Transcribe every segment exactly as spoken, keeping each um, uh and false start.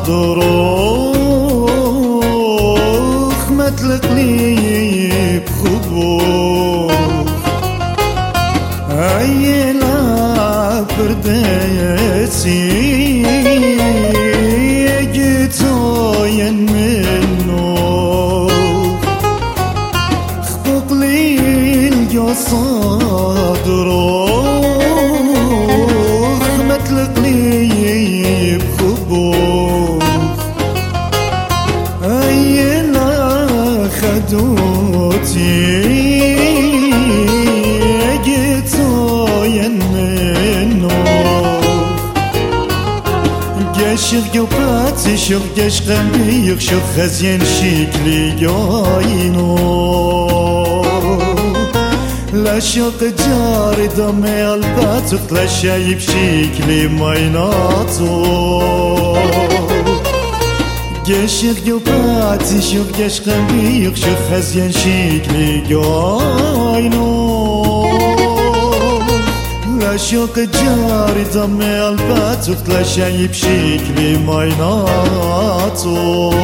دروخ متلق لي بخبوخ عيلا برديتي جيتوين منو خبق لي القصة دروخ متلق لي بخبوخ عيلا خدوتي شغ قباتي شغ قش قلبي شغ خزين شكلي جاينو لا شوق جاري دمي الباتك لا شايب شكلي مايناتو قش قباتي شغ قش قلبي شغ خزين شكلي جاينو لا شوق جاري دمي الباتك لا شايب شكلي مايناتو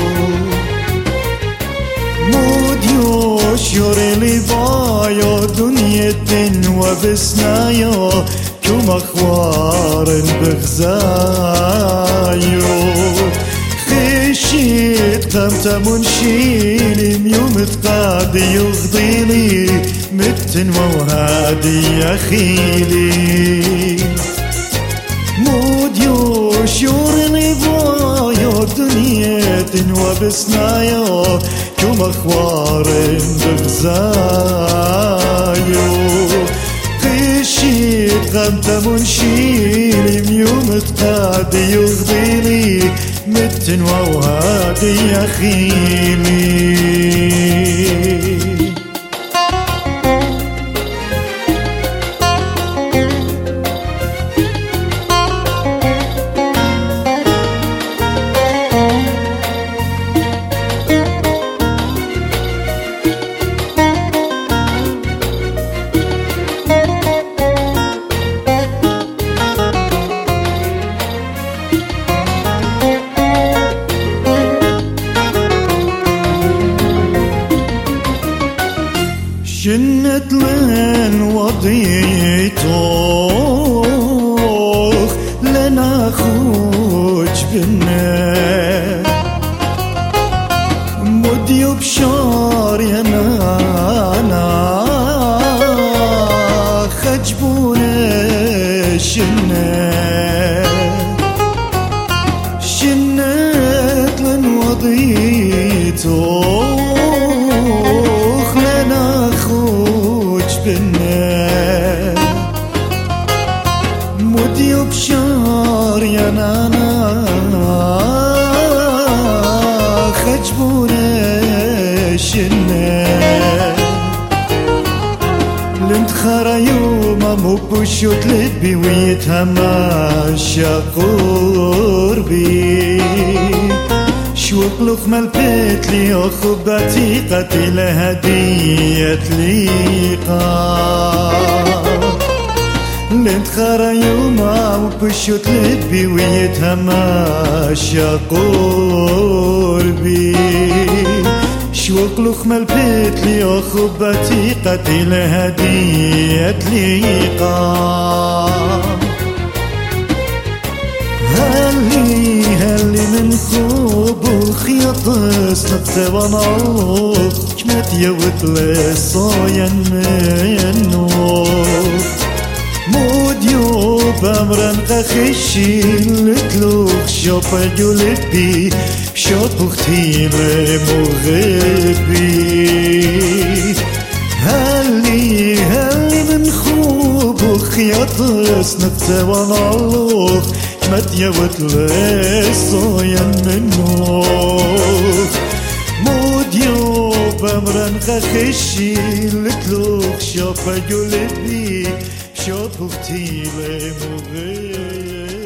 موديو شوري لي بايو دنيا وبسنايو كم اخوار بغزايو خشيت قمت منشيلي يوم تقاضي يغضيلي متن وهادي يا خيلي موديو شورني بايو دنيا وبسنايو كم اخوار بغزايو خشيت قمت منشيلي يوم تقاضي يغضيلي متن وهادي يا خيلي جنت لين وضيتوخ لنا خوج بنا مديو بشار يا نانا خجبونا شنا شنت لين وضيتوخ لنا موديو بشار يا نانا خجبونا شنا لنتخرى يوما مو بوشوت لبي ويتهماشى قربي شوق لقمة البيت لي أخبتي قتل هدية لقاء لنتخرى يوما وبشوت لبي ويتهماشى قربي شوق لقمة البيت لي أخبتي قتل هدية لقاء هلي هلي من خوبوخ يطس نبتي ونالوخ كمت يوت لصاين منو موديو بامرن قخشي لتلوخ شوبا جولبي شوبوخ تيلي مغبي هلي هلي من خوبوخ يطس نبتي ونالوخ مت يوت لصاين منو موديو بامرن قخشي لتلوخ شوبا جولبي شوبوخ تيلي مغبي